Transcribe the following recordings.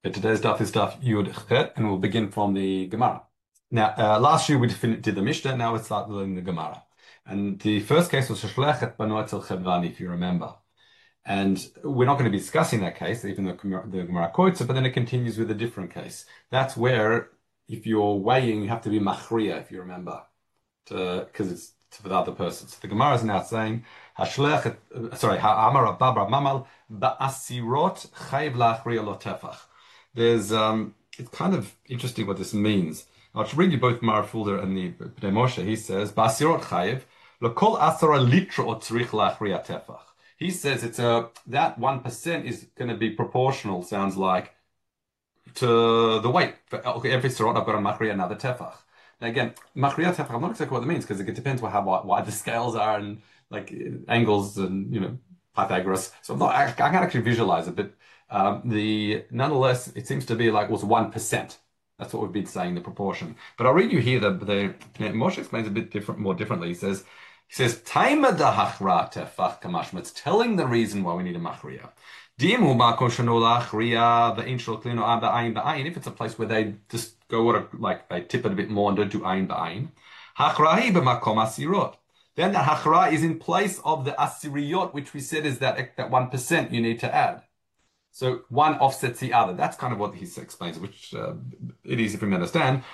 Today's daf is daf Yud Chet, and we'll begin from the Gemara. Now, last year we did the Mishnah, now it's start doing the Gemara. And the first case was Sheshlechet Bano Etzel Chedvani, if you remember. And we're not going to be discussing that case, even though the Gemara quotes it, but then it continues with a different case. That's where, if you're weighing, you have to be machriya, if you remember, because it's for the other person. So the Gemara is now saying, Ha'amar Babra Mamal Ba'asirot Chayiv La'achriya Lo Tefach. There's it's kind of interesting what this means. I'll read you both Marafulder and the Pnei Moshe. He says, "Ba'asirot chayev lekol asara litra tzrich la'achriya tefach." He says it's that 1% is going to be proportional. Sounds like to the weight. Okay, every sirot I've got to machriya another tefach. Now again, machriya tefach. I'm not exactly what it means because it depends on how wide the scales are and like angles and Pythagoras. So I can't actually visualize it, but. Nonetheless, it seems to be like was 1%. That's what we've been saying, the proportion. But I'll read you here the Moshe explains a bit more differently. He says, Taima da hachra tefach kamashma. It's telling the reason why we need a machriya. Dimu ma'kom shenu la'achriya the shel klino am ba'ayin ba'ayin. If it's a place where they just go like they tip it a bit more and don't do ayin ba'ayin. Hachrahi b'makom asirot. Then the hachra is in place of the asiriyot, which we said is that 1% you need to add. So one offsets the other. That's kind of what he explains, which it is if you understand.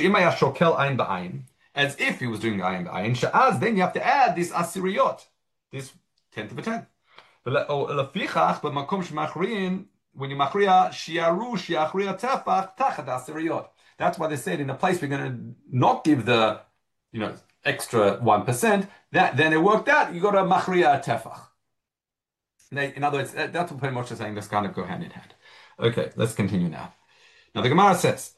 As if he was doing the ayin ba'ayin. Sha'az, then you have to add this asiriyot, this 10th of a 10th. When you machriya, shiaru shiachriya tefach tachat asiriyot. That's why they said in a place we're going to not give the extra 1%. Then it worked out. You got a machriya tefach. In other words, that's what pretty much is saying. This kind of go hand in hand. Okay, let's continue now. Now the Gemara says,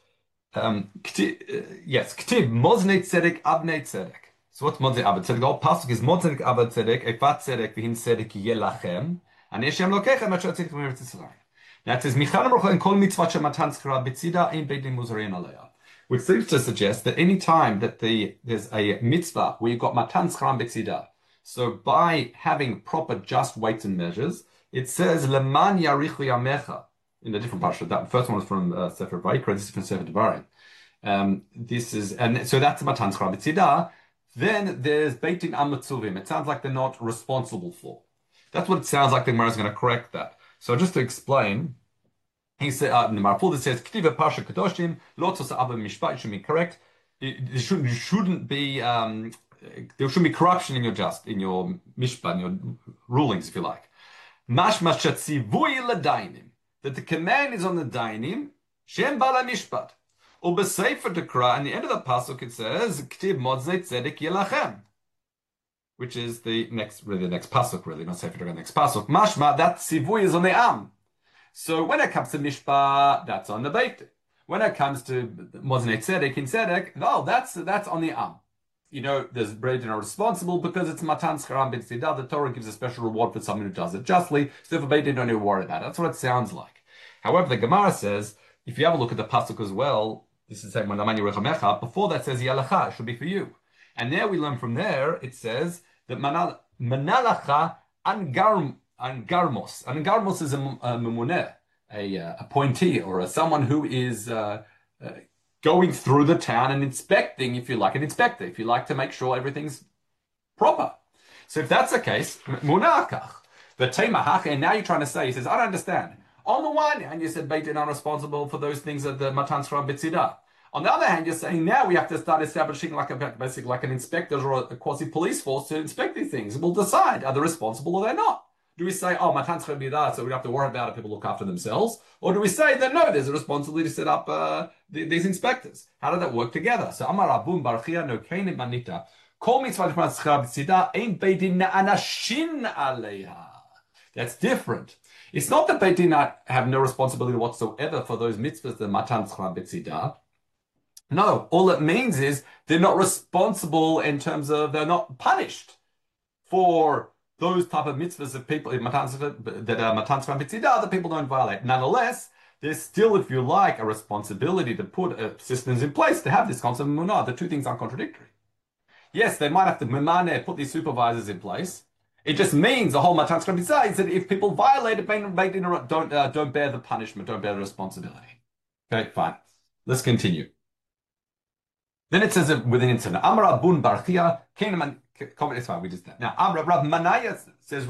yes, Ktib Moznei Tzedek Abnei Tzedek. So what's Moznei Abnei Tzedek? The whole pasuk is Moznei Abnei Tzedek Efat Tzedek V'hin Tzedek Yelachem Ani Hashem Lokechem Asher Tzedek V'Eretz Yisrael. Now it says Michal Amrocha in Kol Mitzvah Shematan Tzchara B'Tzida Ein Beit Din Muzarein Aleya, which seems to suggest that any time that there's a mitzvah where you've got Matan Tzchara B'Tzida. So by having proper just weights and measures, it says Leman Yarichu Yamecha in a different parsha. That first one is from Sefer Vayikra. This is from Sefer Devarim. So that's Matan Tzchara B'Tzida. Then there's Beit Din Amatzuvim. It sounds like they're not responsible for. That's what it sounds like. The Gemara is going to correct that. So just to explain, he said in the Maraful, it says K'tiva Parsha Kadoshim Lo Tzos Abba Mishpat. It should be correct. It shouldn't be. There should be corruption in your mishpat, in your rulings, if you like. Mashma shatzivui ledainim, that the command is on the dainim, shem bala mishpat. Or b'sefer dekra, and the end of the pasuk it says, ktib modzei tzedek yelachem, which is the next pasuk, really, not sefer dekra, the next pasuk. Mashma, that tzivui is on the am. So when it comes to mishpat, that's on the beit. When it comes to modzei tzedek in tzedek, no, that's on the am. There's Beit Din are responsible because it's Matan Tzchara B'Tzida. The Torah gives a special reward for someone who does it justly. So if a Beit Din don't need to worry about it. That's what it sounds like. However, the Gemara says, if you have a look at the pasuk as well, this is saying before that says Yalacha, it should be for you. And there we learn from there, it says that Manalacha Angarmos. Angarmos is a memuneh, a appointee, or someone who is going through the town and inspecting, if you like, an inspector, if you like to make sure everything's proper. So if that's the case, munakach, the temahach, and now you're trying to say, he says, I don't understand. On the one hand, you said Beit Din are responsible for those things at the Matan Tzchara B'Tzida. On the other hand, you're saying now we have to start establishing basically like an inspector or a quasi-police force to inspect these things. We'll decide, are they responsible or they're not? Do we say, oh, Matan Tzchara B'Tzida, so we don't have to worry about it, people look after themselves? Or do we say that no, there's a responsibility to set up these inspectors? How did that work together? So Amar Abun Barchia no Keinim Manita. Kol mitzvah Tzchara B'Tzida ein Beit Din anashin aleha. That's different. It's not that Beit Din have no responsibility whatsoever for those mitzvahs, the Matan Tzchara B'Tzida. No, all it means is they're not responsible in terms of they're not punished for those type of mitzvahs of people that are Matan Tzchara B'Tzida that people don't violate. Nonetheless, there's still, if you like, a responsibility to put systems in place to have this concept of munah. The two things are contradictory. Yes, they might have to put these supervisors in place, It just means the whole Matan Skrabizah is that if people violate it, don't bear the punishment, don't bear the responsibility. Okay, fine. Let's continue. Then it says that within incident, Amra Bun Barchia, Kinaman, it's fine, we just that. Now, Amra Rav Manaya says,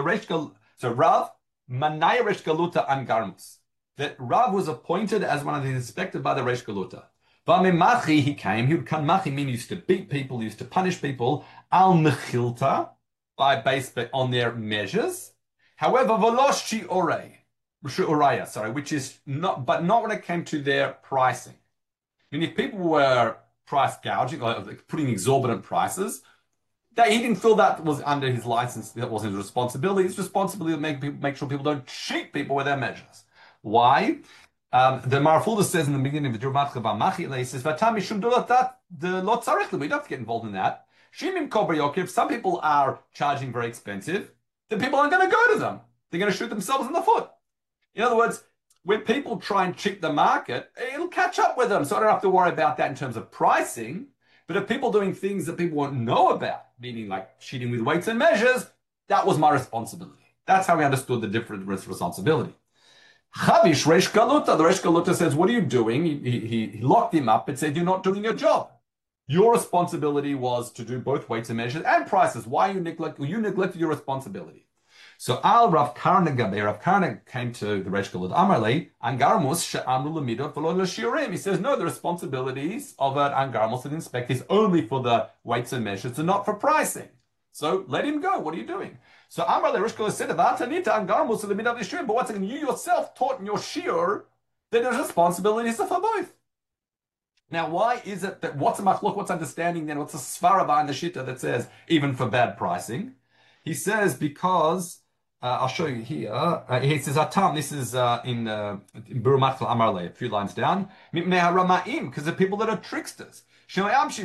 Rav Manaya Resh Galuta Angarmus. That Rav was appointed as one of the inspected by the Resh Galuta. Vamemachi, he came, he would come machi, meaning used to beat people, used to punish people, al mechilta, based on their measures. However, volosh shi'oraya, sorry, which is not, but not when it came to their pricing. I mean, if people were price gouging or putting exorbitant prices, that he didn't feel that was under his license, that was his responsibility. His responsibility to make sure people don't cheat people with their measures. Why? The Marafulda says in the beginning of the Jumat Chavamachi, he says, "Vatami shum that the lot tzarich." We don't have to get involved in that. Shimim Kobra Yokiv. Some people are charging very expensive. Then people aren't going to go to them. They're going to shoot themselves in the foot. In other words, when people try and cheat the market, it'll catch up with them. So I don't have to worry about that in terms of pricing. But if people doing things that people won't know about, meaning like cheating with weights and measures, that was my responsibility. That's how we understood the different responsibility. Chavish Reish Galuta. The Reish Galuta says, what are you doing? He locked him up and said, you're not doing your job. Your responsibility was to do both weights and measures and prices. Why you neglected your responsibility? So Al Rav Karna Gabe, Rav Karna came to the Reish Galuta Amarle, Angarmus she'amru l'midot v'lo l'shiurim. He says, no, the responsibilities of an Angarmus, an inspector, is only for the weights and measures and not for pricing. So let him go. What are you doing? So Amar le Reish Galuta said, Angarmus l'midot l'shiurim. But once again, you yourself taught in your shiur that there's responsibilities for both. Now, why is it that what's a machlok, what's understanding then, what's a svara behind the shita that says even for bad pricing? He says because I'll show you here. He says atam. This is in Burumat Amarle, a few lines down. Because the people that are tricksters. Because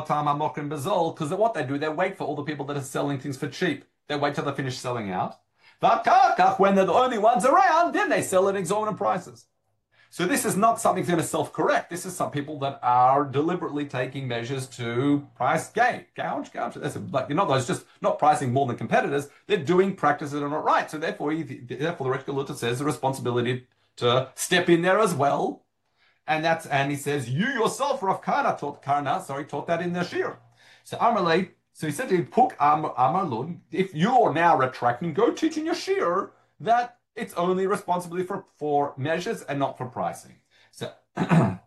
what they do, they wait for all the people that are selling things for cheap. They wait till they finish selling out. When they're the only ones around, then they sell at exorbitant prices. So this is not something that's going to self-correct. This is some people that are deliberately taking measures to price gouge. That's like, those just not pricing more than competitors. They're doing practices that are not right. So therefore the Reish Galuta says the responsibility to step in there as well. And he says, you yourself, Rav Karna taught that in the Shir. So Amarle, so he said to him, Puk Amarlun, if you're now retracting, go teach in your Shir that it's only responsibility for measures and not for pricing. So So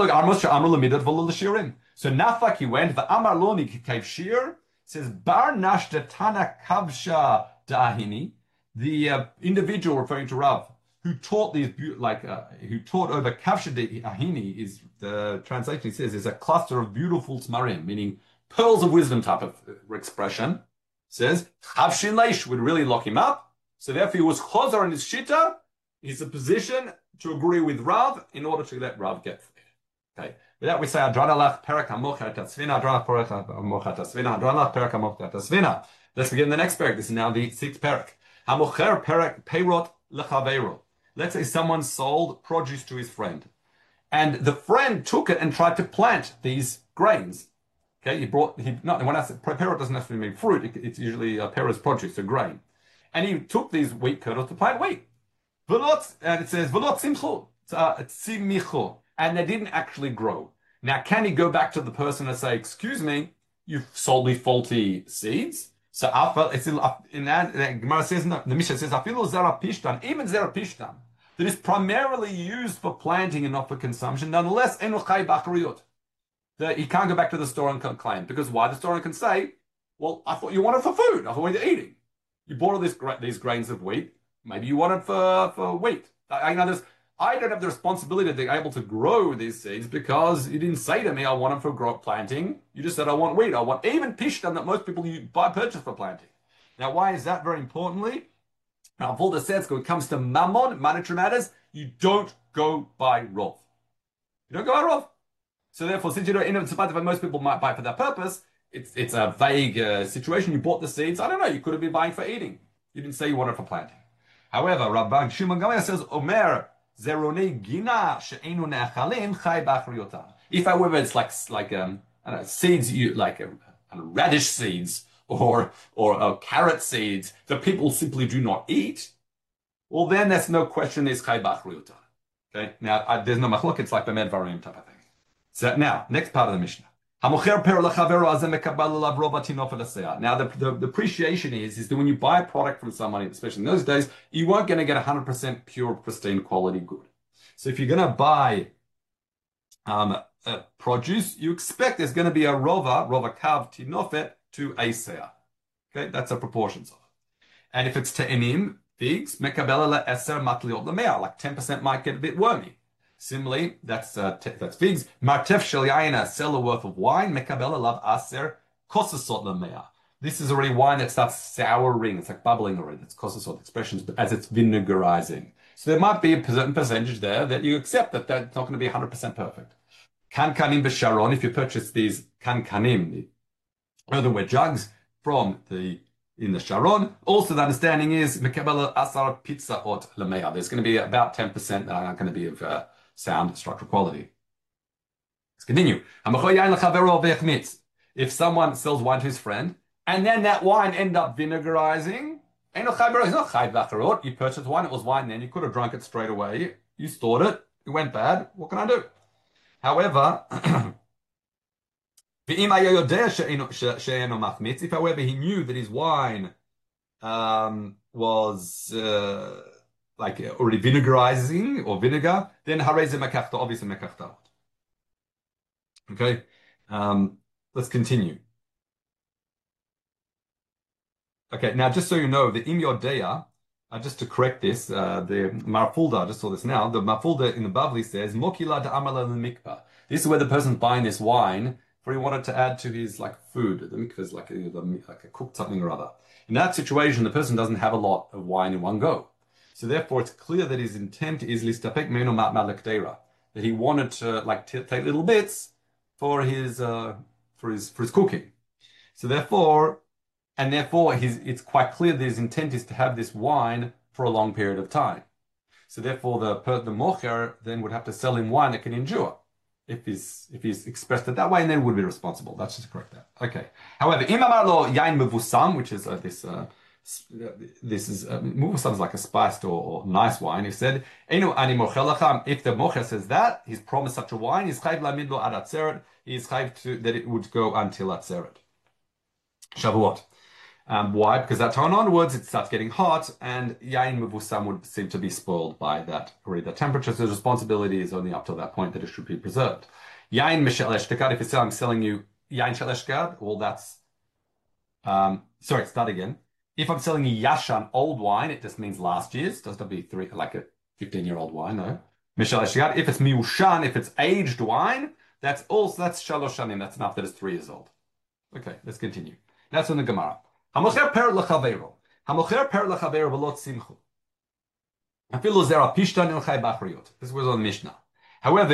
Nafak he went, the Amarloni Kikav Shir says Bar Nashda Tana Kavsha Dahini, the individual referring to Rav, who taught these who taught over Kavsha Dahini is the translation he says is a cluster of beautiful tmarim, meaning pearls of wisdom type of expression. Says Chavshin Leish would really lock him up. So therefore, he was chazar in his shita. He's in a position to agree with Rav in order to let Rav get freed. Okay. With that, we say Adranalach Perak Hamocha Tasvina, Adranalach Perak Hamocha Tasvina, Adranalach Perak Hamocha Tasvina. Let's begin the next parak. This is now the sixth parak. Hamocher Perak Peirot Lechaveiro. Let's say someone sold produce to his friend, and the friend took it and tried to plant these grains. Okay, when I say peirot doesn't necessarily mean fruit. It's usually peirot's produce, a grain. And he took these wheat kernels to plant wheat. And it says, and they didn't actually grow. Now, can he go back to the person and say, excuse me, you've sold me faulty seeds? So in that, Gemara says, no, the Mishnah says, even Zerapishtan, that is primarily used for planting and not for consumption, nonetheless, he can't go back to the store and claim. Because why? The store can say, well, I thought you wanted for food. I thought we were eating. You bought all these grains of wheat. Maybe you want it for wheat. I don't have the responsibility to be able to grow these seeds because you didn't say to me, I want them for planting. You just said, I want wheat. I want even pishtan that most people purchase for planting. Now, why is that very importantly? Now, Fulda says when it comes to mammon, monetary matters, you don't go by rov. You don't go by rov. So therefore, since you don't, in spite of most people might buy for that purpose, it's a vague situation. You bought the seeds. I don't know. You could have been buying for eating. You didn't say you wanted for planting. However, Rabban Shimon Gamliel says, Omer zerone gina she'enu ne'achalim chai b'achriotam. If, however, it's like seeds, radish seeds or carrot seeds that people simply do not eat, well, then there's no question there's chai b'achriyuta. Okay, now there's no machlok. It's like b'med varim type of thing. So now, next part of the Mishnah. Hamocher per lechavero azem mekabel elav rov hatinofet aseh. Now, the appreciation is that when you buy a product from somebody, especially in those days, you weren't going to get 100% pure, pristine quality good. So if you're going to buy produce, you expect there's going to be a rova kav tinofet to aseh. Okay, that's a proportions of it. And if it's te'enim, figs, mekabel eser matliot lemea, like 10% might get a bit wormy. Similarly, that's figs. Martef shel yain, a cellar worth of wine. Mekabel alav aser kosasot lemea. This is already wine that starts souring. It's like bubbling already. That's kosasot expressions, but as it's vinegarizing. So there might be a certain percentage there that you accept that that's not going to be 100% perfect. Kankanim b'sharon. If you purchase these kankanim, the earthenware jugs from in the Sharon. Also, the understanding is mekabel asar pizza ot lemea. There's going to be about 10% that are going to be of sound structural quality. Let's continue. If someone sells wine to his friend and then that wine end up vinegarizing, he's not chayv b'acharot. You purchased wine, it was wine then, you could have drunk it straight away. You stored it, it went bad. What can I do? However, if however he knew that his wine was like already vinegarizing or vinegar, then hareze makachta, obviously makachta. Okay, let's continue. Okay, now just so you know, the im yodeya, just to correct this, the Marfulda, I just saw this now, the Marfulda in the Bavli says, Mokila da amala mikvah. This is where the person's buying this wine for he wanted to add to his like food. The mikvah is like a cooked something or other. In that situation, the person doesn't have a lot of wine in one go. So therefore, it's clear that his intent is listapek meno malakdeira, that he wanted to like take little bits for his cooking. So therefore, it's quite clear that his intent is to have this wine for a long period of time. So therefore, the mocher then would have to sell him wine that can endure. If he's expressed it that way, and then would be responsible. That's just to correct that. Okay. However, imamar lo yain mevusam, which is mevusam is like a spiced or nice wine. He said, "Enu ani mochelacham." If the mocher says that he's promised such a wine, he's chayv lamid lo ad atzeret. He's chayv to that it would go until atzeret. Shavuot. Why? Because that time onwards, it starts getting hot, and yain mevusam would seem to be spoiled by that already. The temperature, so the responsibility is only up to that point that it should be preserved. Yain mishel eshtekad. If I'm selling you yain shel eshtekad, well, that's sorry, start again. If I'm selling you yashan old wine, it just means last year's. It doesn't have to be like a 15-year-old wine, no. Mishel eshtekad. If it's miushan, if it's aged wine, that's shalosh shanim. That's enough that it's 3 years old. Okay, let's continue. That's in the Gemara. Hamocher per lechavero. Hamocher per lechavero v'lot simchu. Afilu zera pishtan el chay b'achriyot. This was on the Mishnah. However,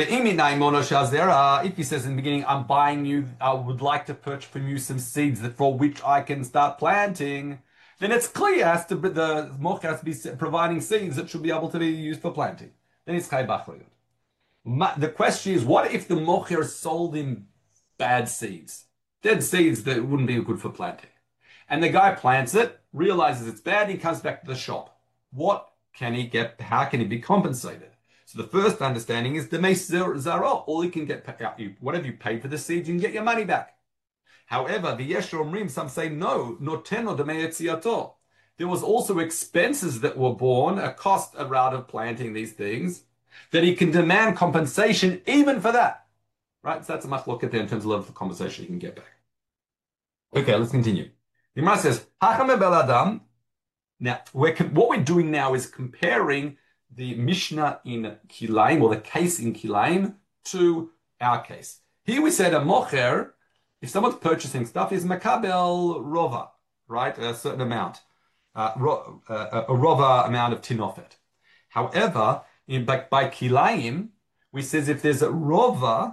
if he says in the beginning, I'm buying you, I would like to purchase from you some seeds for which I can start planting, then it's clear the mocher has to be providing seeds that should be able to be used for planting. Then it's chay b'achriyot. The question is, what if the mocher sold him bad seeds? Dead seeds that wouldn't be good for planting. And the guy plants it, realizes it's bad, he comes back to the shop. What can he get? How can he be compensated? So the first understanding is the meis zaro. All he can get, whatever you pay for the seeds, you can get your money back. However, the yesh omrim, some say no, noteno demei etziato. There was also expenses that were borne, a cost around of planting these things, that he can demand compensation even for that. Right? So that's a machloket there in terms of level of compensation he can get back. Okay, let's continue. The Gemara says, Adam. Now, what we're doing now is comparing the Mishnah in Kilayim, or the case in Kilayim, to our case. Here we said a mocher, if someone's purchasing stuff, is makabel rova, right? A certain amount, a rova amount of tinofet. However, by Kilayim, we says if there's a rova,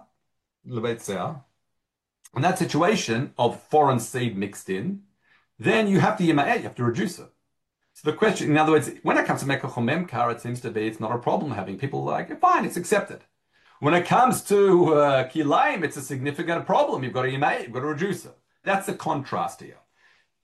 in that situation of foreign seed mixed in, then you have to yima'eh, you have to reduce it. So the question, in other words, when it comes to Mekach or Memkar, it seems to be it's not a problem having people like, fine, it's accepted. When it comes to Kilayim, it's a significant problem. You've got to yima'eh, you've got to reduce it. That's the contrast here.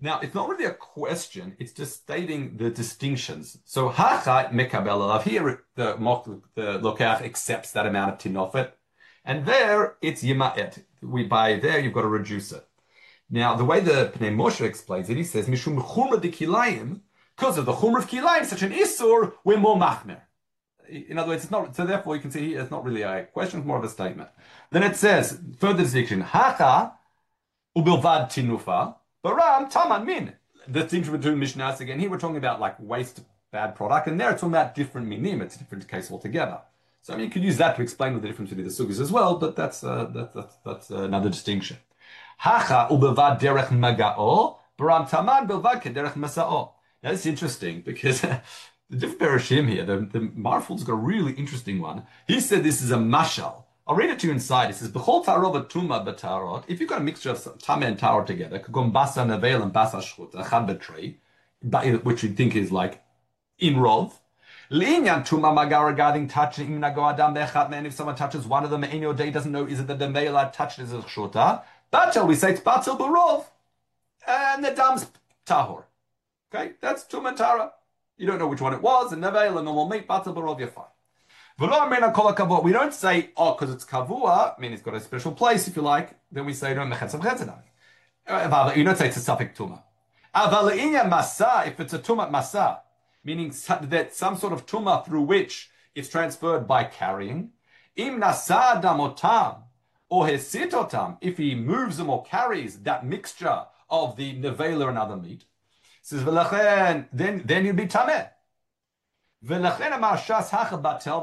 Now, it's not really a question, it's just stating the distinctions. So, hacha mekabel alav. Here, the lokach accepts that amount of tinofet. And there, it's yima'et. By there, you've got to reduce it. Now, the way the Pnei Moshe explains it, he says, Mishum chumra de kilayim, because of the chumra of kilayim, such an isur, we're more machmer. In other words, it's not, so therefore you can see here, it's not really a question, it's more of a statement. Then it says, further distinction, hacha ubilvad tinufa, baram taman min. The distinction between Mishnahs again, here we're talking about like waste, bad product, and there it's talking about different minim, it's a different case altogether. So I mean, you could use that to explain the difference between the sugis as well, but that's another distinction. Hacha ubilvad derech magao, baram taman bilvad kederech masao. Now this is interesting because the different Bereshim here, the Marful's got a really interesting one. He said this is a mashal. I'll read it to you inside. It says, B'chol tarot tuma b'tarot. If you've got a mixture of tama and tarot together, kagom basa nevel and basa shchuta, chad betray, which we think is like in rov. L'inyan tuma magar regarding touching im nago adam be'echat man. If someone touches one of them, in your day doesn't know is it the demela touched as a shchuta. Batel, we say it's batel b'rov, and the dam's tahor. Okay, that's tuma and tara. You don't know which one it was, and nevel and normal meat batel b'rov, you're fine. We don't say, oh, because it's kavua, I mean, it's got a special place, if you like. Then we say, no, mechetzav chetzav. You don't say it's a suffix tuma. Masa, if it's a tuma masa, meaning that some sort of tuma through which it's transferred by carrying. Im nasa damotam, or hesitotam, if he moves them or carries that mixture of the nevela and other meat, says, then you'd be tameh. ולכן אמר ש"ס הכה בטל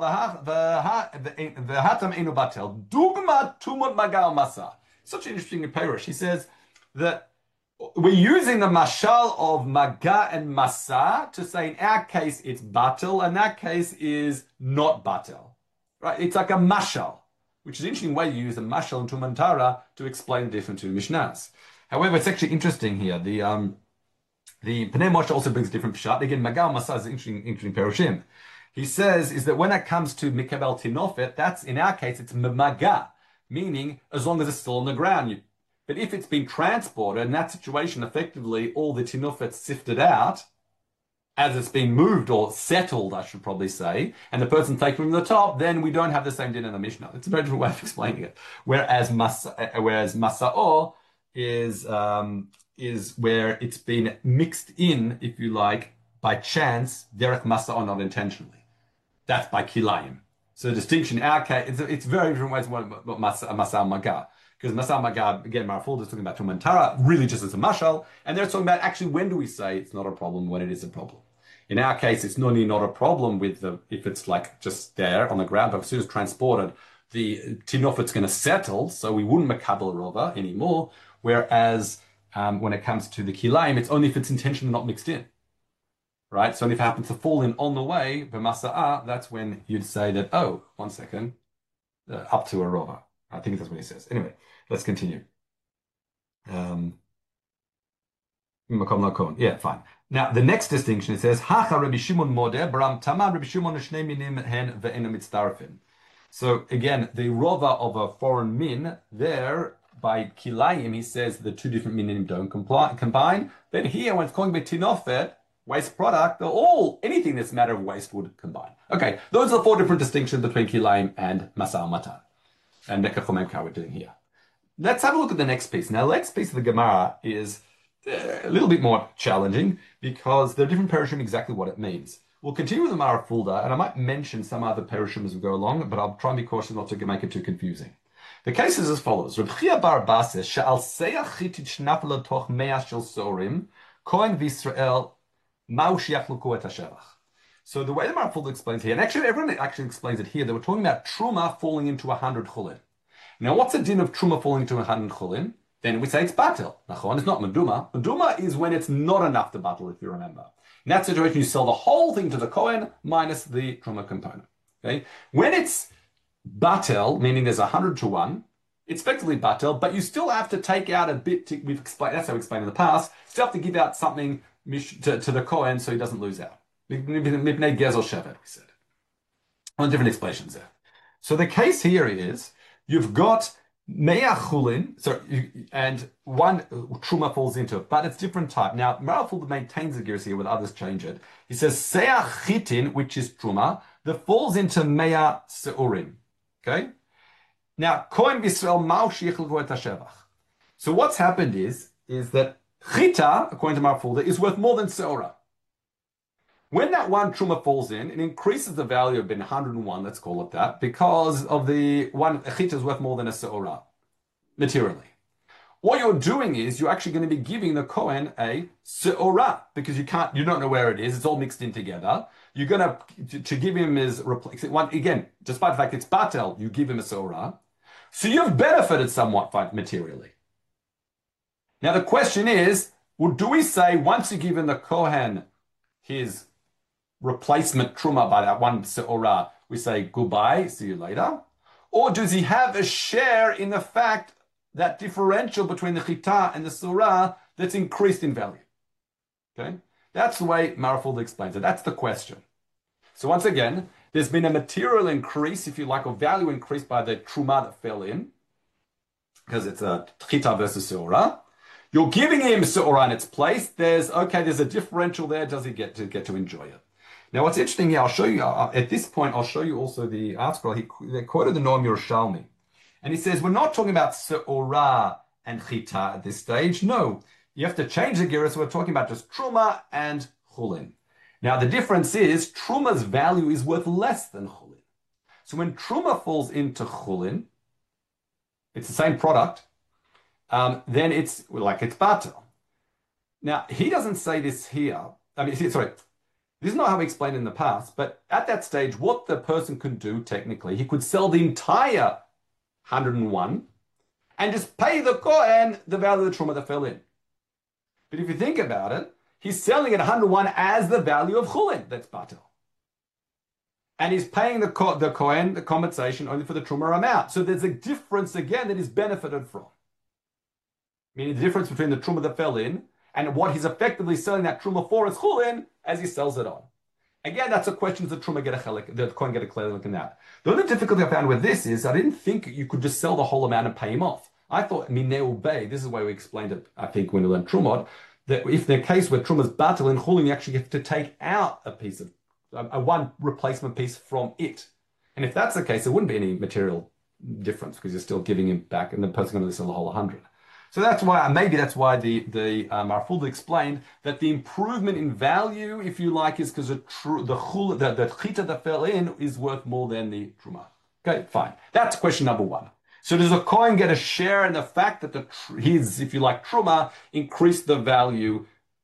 והתם אינו בטל. דוגמת תומות מגע ומסע. Such an interesting Perush. He says that we're using the mashal of maga and masa to say in our case it's batel, and that case is not batel. Right? It's like a mashal, which is an interesting way to use the mashal and tumantara to explain the difference between Mishnahs. However, it's actually interesting here. The Pnei Moshe also brings a different pshat. Again, Magal Masa is interesting perushim. He says is that when it comes to Mikabel Tinofet, that's in our case it's Maga, meaning as long as it's still on the ground. But if it's been transported, in that situation, effectively all the Tinofet sifted out as it's been moved or settled, I should probably say, and the person taken from the top, then we don't have the same din in the Mishnah. It's a very different way of explaining it. Whereas Masa'o is where it's been mixed in, if you like, by chance, derech masa'o, not intentionally. That's by kilayim. So the distinction in our case, it's very different ways what masa'o maga. Because masa'o maga, again, Maraful is talking about tumantara, really just as a mashal, and they're talking about actually when do we say it's not a problem when it is a problem. In our case, it's not only not a problem with if it's like just there on the ground, but as soon as transported, the tinofet's going to settle, so we wouldn't makabel rova anymore, whereas when it comes to the kilayim, it's only if it's intentionally not mixed in, right? So if it happens to fall in on the way, b'masa'ah, that's when you'd say that, oh, 1 second, up to a rova. I think that's what he says. Anyway, let's continue. Yeah, fine. Now, the next distinction, it says, Hacha Rabbi Shimon modeh, Bram Tamar Rabbi Shimon shnei minim hen ve'enu mitztarefin. So again, the rova of a foreign min, there, by kilayim, he says the two different minim don't combine. Then here, when it's calling betinofet, waste product, anything that's a matter of waste would combine. Okay, those are the 4 different distinctions between kilayim and masa'o matan. And nekachomemka we're doing here. Let's have a look at the next piece. Now, the next piece of the Gemara is a little bit more challenging because there are different perushim exactly what it means. We'll continue with the Mara Fulda, and I might mention some other perushim as we go along, but I'll try and be cautious not to make it too confusing. The case is as follows. Reb Chia bar Abba says, "She'al seyach chitit shnafel letoch mea shel sorim, kohen v'Yisrael ma'u shiachluku et hashevach." So the way the Maraful explains here, and actually everyone actually explains it here, they were talking about truma falling into 100 chulin. Now, what's the din of truma falling into 100 chulin? Then we say it's batel. Nachon, it's not meduma. Meduma is when it's not enough to batel, if you remember. In that situation, you sell the whole thing to the kohen minus the truma component. Okay, when it's batel, meaning there's 100 to 1, it's effectively batel, but you still have to take out a bit. We've explained that's how we explained in the past. Still have to give out something to the kohen so he doesn't lose out. Mipnei gezel shevet, we said. On different explanations there. So the case here is you've got Me'ah chulin, and one truma falls into it, but it's different type. Now, Maraful maintains the gears here, with others change it. He says seah chitin, which is truma, that falls into me'ah seurim. Okay. Now, Kohen B'Yisrael ma'u sheyichlgu et hashevach. So what's happened is that chita, according to Maraful, is worth more than seorah. When that one truma falls in, it increases the value of 101, let's call it that, because of the one chita is worth more than a seorah, materially. What you're doing is you're actually going to be giving the Kohen a seorah, because you don't know where it is. It's all mixed in together. You're going to give him his one again, despite the fact it's batel, you give him a seorah. So you've benefited somewhat materially. Now the question is, well, do we say once you've given the Kohen his replacement truma by that one seorah, we say goodbye, see you later? Or does he have a share in the fact that differential between the chita and the surah that's increased in value? Okay, that's the way Marafulda explains it. That's the question. So once again, there's been a material increase, if you like, or value increase by the truma that fell in, because it's a chita versus surah. You're giving him surah in its place. There's a differential there. Does he get to enjoy it? Now, what's interesting here, I'll show you, at this point, I'll show you also the article. They quoted the Noam Yerushalmi. And he says, we're not talking about seorah and chita at this stage. No, you have to change the gira. So we're talking about just truma and chulin. Now, the difference is truma's value is worth less than chulin. So when truma falls into chulin, it's the same product, then it's batel. Now, he doesn't say this here. This is not how we explained it in the past, but at that stage, what the person could do technically, he could sell the entire 101 and just pay the Kohen the value of the truma that fell in. But if you think about it, he's selling at 101 as the value of chulin, that's batel. And he's paying the Kohen the compensation only for the truma amount. So there's a difference again that he's benefited from. Meaning the difference between the truma that fell in and what he's effectively selling that truma for is chulin as he sells it on. Again, that's a question of the truma get a chelik, the Kohen get a chelik in that. The only difficulty I found with this is I didn't think you could just sell the whole amount and pay him off. I thought mineu bay. This is the way we explained it. I think when we learned trumot, that if the case where truma's batel and chulin, you actually have to take out a piece of a one replacement piece from it. And if that's the case, there wouldn't be any material difference because you're still giving him back, and the person's going to sell the whole 100. So that's why, the Marafulda explained that the improvement in value, if you like, is because the chita that fell in is worth more than the truma. Okay, fine. That's question number one. So does a Kohen get a share in the fact that his, if you like, truma increased the value?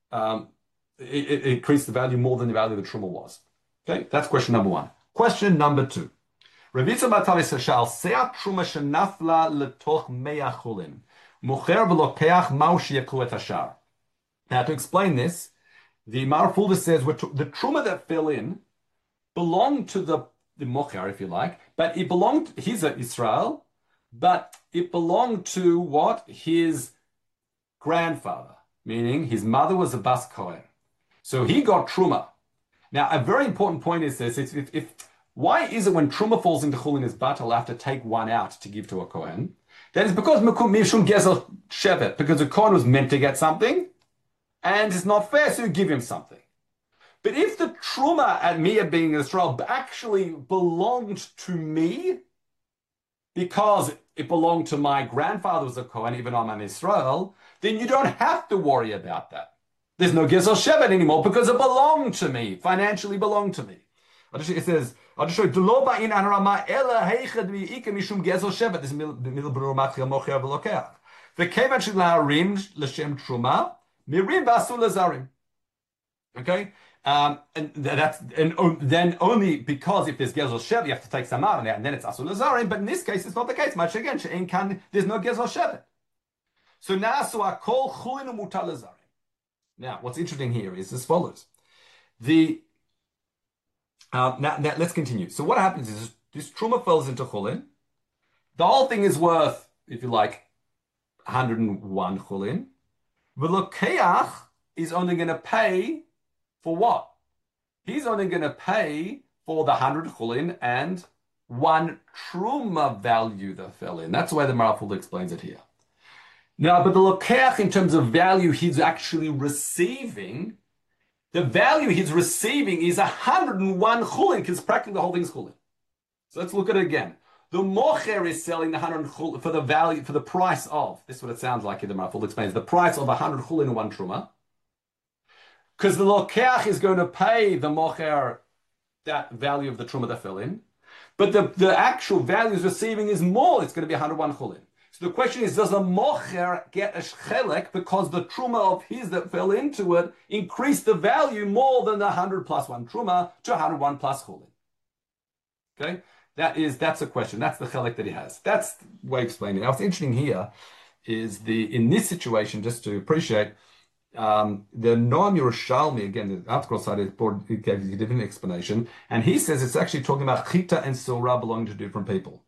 It increased the value more than the value of the truma was. Okay, that's question number one. Question number two. Ravitza Batavi Sashal Seat Truma Shenafla Letoch Meya Chulin. Now, to explain this, the Marafulda says the truma that fell in belonged to the mocher, if you like, but it belonged, he's a Israel, but it belonged to what? His grandfather, meaning his mother was a Bas Kohen. So he got truma. Now, a very important point is this, why is it when truma falls into chulin is batel, I have to take one out to give to a Kohen? That is because Mishum Gezel Shevet, because the Kohen was meant to get something, and it's not fair, so you give him something. But if the Truma at me being Israel actually belonged to me, because it belonged to my grandfather was a Kohen, even though I'm an Israel, then you don't have to worry about that. There's no Gezel Shevet anymore because it belonged to me, financially belonged to me. It says, I'll just show you. This is middle brur machil mocher v'lokeach. V'kevan shel ha'arim l'shem truma mirim v'asul lazarim. Okay, and then only because if there's gezel shevet, you have to take some out, and then it's asul lazarim. But in this case, it's not the case. Much again, there's no gezel shevet. So now, akol chulin u'mutal lazarim. Now, what's interesting here is as follows: now, let's continue. So what happens is this truma falls into chulin. The whole thing is worth, if you like, 101 chulin. V'lokeach is only going to pay for what? He's only going to pay for the 100 chulin and one truma value that fell in. That's the way the Maraful explains it here. Now, but the lokeach in terms of value he's actually receiving, the value he's receiving is 101 chulin, because practically the whole thing is chulin. So let's look at it again. The mocher is selling the 100 chulin for the value, for the price of, this is what it sounds like here, the Maraful explains, the price of 100 chulin and one truma. Because the lokeach is going to pay the mocher that value of the truma that fell in. But the actual value is receiving is more. It's going to be 101 chulin. So the question is, does the mocher get a chelek because the truma of his that fell into it increased the value more than the 100 plus one truma to 101 plus chulin? Okay, that's a question. That's the chelek that he has. That's the way of explaining it. Now, what's interesting here is in this situation, just to appreciate, the Noam Yerushalmi, again, the article side, it gave a different explanation, and he says it's actually talking about chita and surah belonging to different people.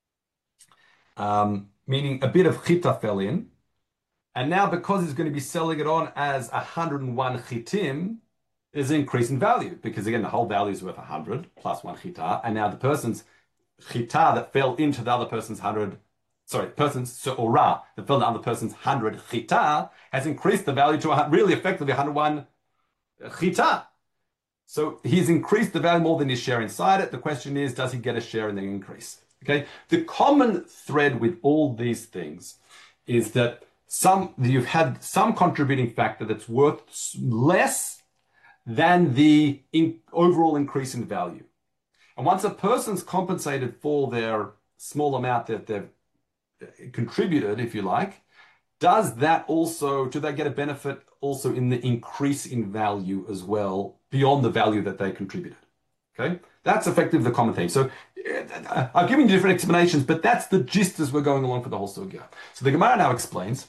Meaning a bit of chita fell in, and now because he's going to be selling it on as 101 chitim, there's an increase in value, because again, the whole value is worth 100 plus one chita, and now the person's chita that fell into the other person's person's se'orah that fell into the other person's 100 chita has increased the value to really effectively 101 chita. So he's increased the value more than his share inside it. The question is, does he get a share in the increase? Okay. The common thread with all these things is that you've had some contributing factor that's worth less than the overall increase in value. And once a person's compensated for their small amount that they've contributed, if you like, do they get a benefit also in the increase in value as well, beyond the value that they contributed? Okay, that's effectively the common theme. So I've given you different explanations, but that's the gist as we're going along for the whole sugya. So the Gemara now explains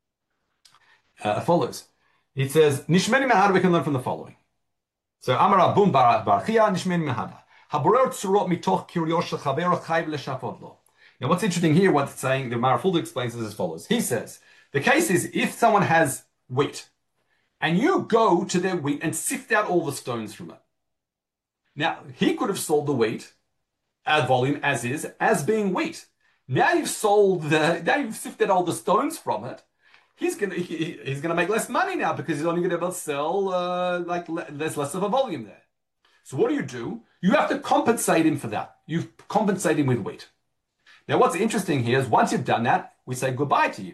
follows. It says, Nishmeni Mehada, we can learn from the following. So Amar Abun Barachia, Nishmeni Mehada. Haborer Tsurot mitoch kiryosh l'chavero chayv l'shafot lo. Now, what's interesting here, what it's saying, the Maraful explains is as follows. He says, the case is if someone has wheat, and you go to their wheat and sift out all the stones from it. Now, he could have sold the wheat at volume as is, as being wheat. Now you've sifted all the stones from it. He's gonna make less money now because he's only gonna be able to sell there's less of a volume there. So what do? You have to compensate him for that. You compensate him with wheat. Now, what's interesting here is once you've done that, we say goodbye to you.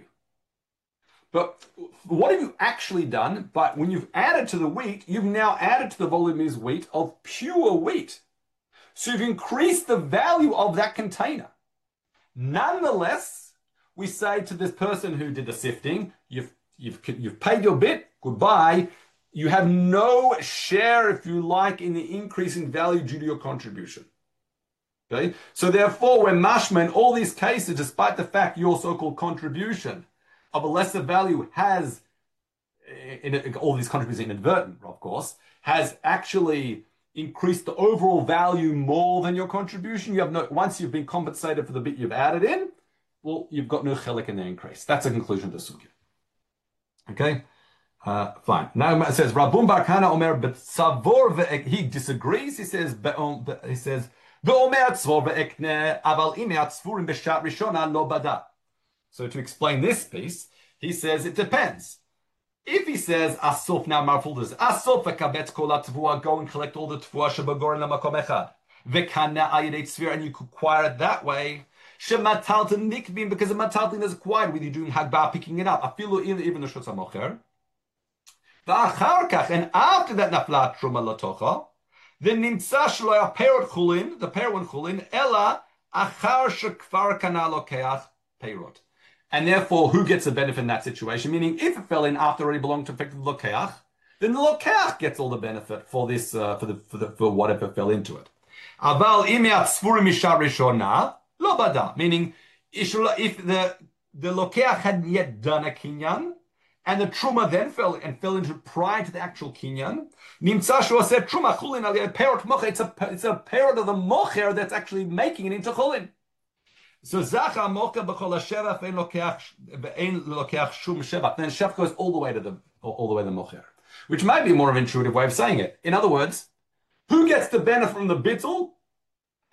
But what have you actually done? But when you've added to the wheat, you've now added to the voluminous wheat of pure wheat. So you've increased the value of that container. Nonetheless, we say to this person who did the sifting, you've paid your bit, goodbye. You have no share, if you like, in the increase in value due to your contribution. Okay? So therefore, when mashma in all these cases, despite the fact your so-called contribution of a lesser value has, all these contributions inadvertent, of course, has actually increased the overall value more than your contribution. Once you've been compensated for the bit you've added in, well, you've got no chelik in the increase. That's a conclusion of the sugya. Okay? Fine. Now it says, Rabun Bar Kana Omer Betzavor he disagrees. He says, so to explain this piece, he says it depends. If he says Asuf, now Maraful does Asuf v'kabetz kol hatvua, go and collect all the tvua shebagorin lamakom echad v'kana ayidei tzvir, and you could acquire it that way. Shemataltin nikbim, because the mataltin is acquired with you doing hagbah, picking it up. Afilu even the shutz hamocher. V'achar kach, and after that naflat truma latocha. Then nimtza shelo ya perot chulin, the perot chulin, ela achar shekvar kana lokeach perot. And therefore, who gets the benefit in that situation? Meaning, if it fell in after it already belonged to effective lokeach, then the lokeach gets all the benefit for this, for whatever fell into it. Aval imiat sfurim isha rishona lo bada. Meaning, if the lokeach hadn't yet done a kinyan, and the truma then fell into prior to the actual kinyan, nimtza shua said truma chulin al perot mocher. It's a perot of the mocher that's actually making it into chulin. So zacha mocher b'chol hashevach ve'en lokeach shum shevach. Then shevach goes all the way to the mocher, which might be a more of an intuitive way of saying it. In other words, who gets the benefit from the bittul?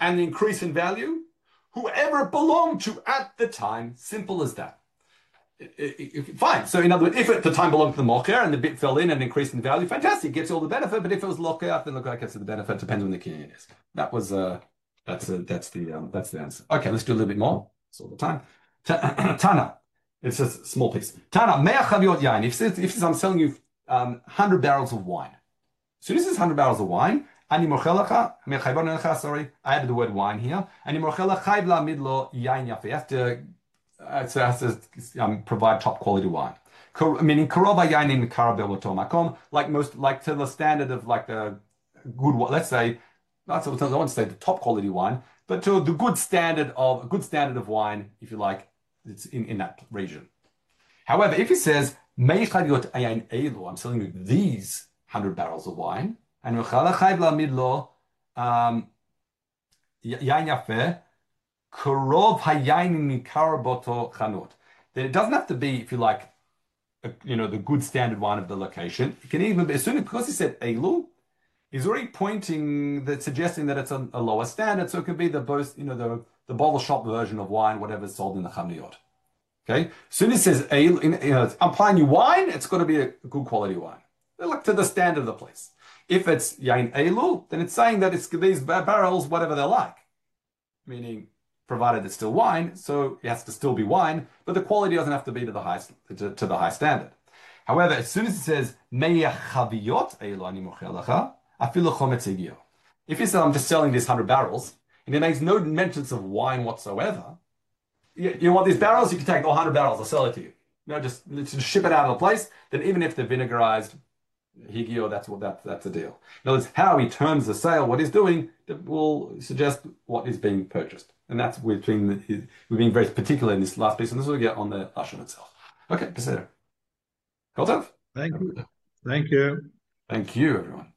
and the increase in value, whoever it belonged to at the time. Simple as that. Fine. So in other words, if at the time belonged to the mocher and the bit fell in and increased in value, fantastic, gets all the benefit. But if it was locker, then the guy gets the benefit. Depends on the kinyan is. That was that's the answer. Okay, let's do a little bit more. It's all the time. Tana. It's just a small piece. Tana, mea chaviot yain. If I'm selling you 100 barrels of wine. So this is 100 barrels of wine. Ani morchelacha, sorry, I added the word wine here. Ani morchela chayv la midlo yain yafe. You have to provide top quality wine. Meaning karova yainin karabel makom, like to the standard of like a good, let's say, I want to say the top quality wine, but to the good standard of wine, if you like, it's in that region. However, if he says I'm selling you these 100 barrels of wine, and yain yafe. Then it doesn't have to be, if you like, the good standard wine of the location. It can even be, as soon as, because he said Elu, he's already suggesting that it's a lower standard. So it could be the bottle shop version of wine, whatever's sold in the Chamniot. Okay? As soon as it says Elu, I'm buying you wine, it's got to be a good quality wine. They're like to the standard of the place. If it's Yain Elu, then it's saying that it's these barrels, whatever they're like. Meaning, provided it's still wine, so it has to still be wine, but the quality doesn't have to be to the high standard. However, as soon as it says if you say I'm just selling these 100 barrels, and it makes no mentions of wine whatsoever, you want these barrels, you can take all 100 barrels, I'll sell it to you. Just ship it out of the place, then even if they're vinegarized, higio, that's the deal. In other words, how he terms the sale, what he's doing, will suggest what is being purchased. And that's we're being very particular in this last piece, and this will get on the lashon itself. Okay, Beseder. Kol tov. Thank you. Thank you. Thank you, everyone.